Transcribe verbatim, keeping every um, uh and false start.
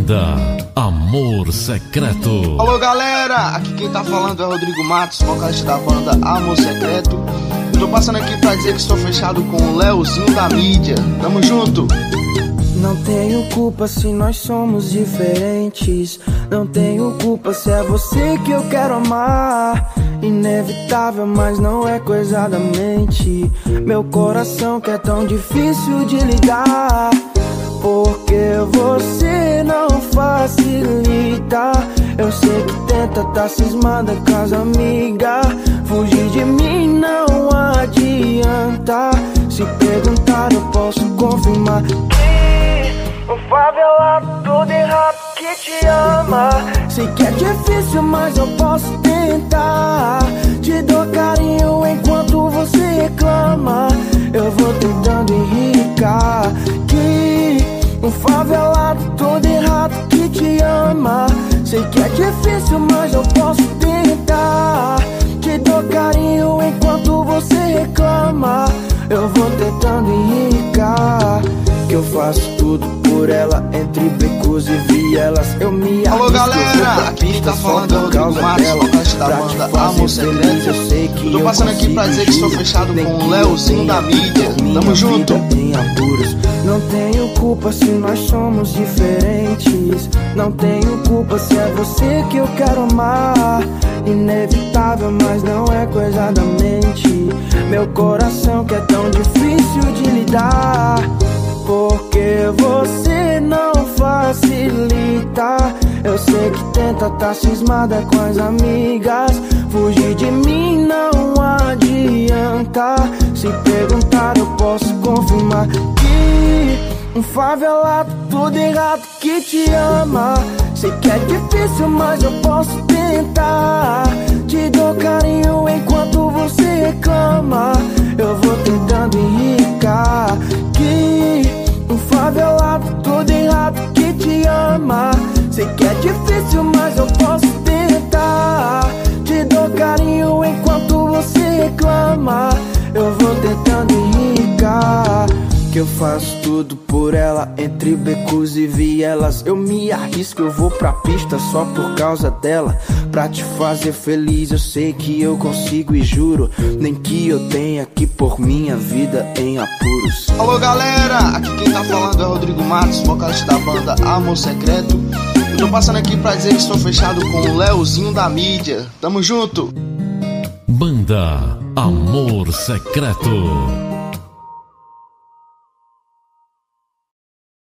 Banda Amor Secreto. Alô galera, aqui quem tá falando é Rodrigo Matos, vocalista da banda Amor Secreto. Eu tô passando aqui pra dizer que estou fechado com o Leozinho da mídia. Tamo junto! Não tenho culpa se nós somos diferentes. Não tenho culpa se é você que eu quero amar. Inevitável, mas não é coisa da mente. Meu coração que é tão difícil de lidar. Porque você não facilita. Eu sei que tenta, tá cismada com as amigas. Fugir de mim não adianta. Se perguntar eu posso confirmar. Um favelado todo errado que te ama. Sei que é difícil, mas eu posso tentar. Te dou carinho enquanto você reclama. Eu vou tentando enricar. Que um favelado todo errado que te ama. Sei que é difícil, mas eu posso tentar. Te dou carinho enquanto você reclama. Eu vou tentando enricar. Que eu faço tudo por ela, entre becos e vielas. Eu me arrisco. Alô galera, aqui quem tá falando é o Rodrigo Matos, vocalista da banda Amor Secreto. Eu sei que eu tô passando aqui pra dizer que estou fechado com o Leozinho da mídia. Tamo junto! Não tenho culpa se nós somos diferentes. Não tenho culpa se é você que eu quero amar. Inevitável, mas não é coisa da mente. Meu coração que é tão difícil de lidar. Porque você não facilita. Eu sei que tenta, tá cismada com as amigas. Fugir de mim não adianta. Se perguntar eu posso confirmar. Que um favelado todo errado que te ama. Sei que é difícil, mas eu posso tentar. Te dou carinho enquanto você reclama. Eu vou tentando enricar. Que um favelado todo errado que te ama. Sei que é difícil, mas eu posso tentar. Te dou carinho enquanto você reclama. Eu vou tentando enricar. Que eu faço tudo por ela, entre becos e vielas. Eu me arrisco, eu vou pra pista só por causa dela. Pra te fazer feliz, eu sei que eu consigo e juro. Nem que eu tenha que pôr minha vida em apuros. Alô galera, aqui quem tá falando é Rodrigo Matos, vocalista da banda Amor Secreto. Eu tô passando aqui pra dizer que estou fechado com o Leozinho da mídia. Tamo junto! Banda Amor Secreto.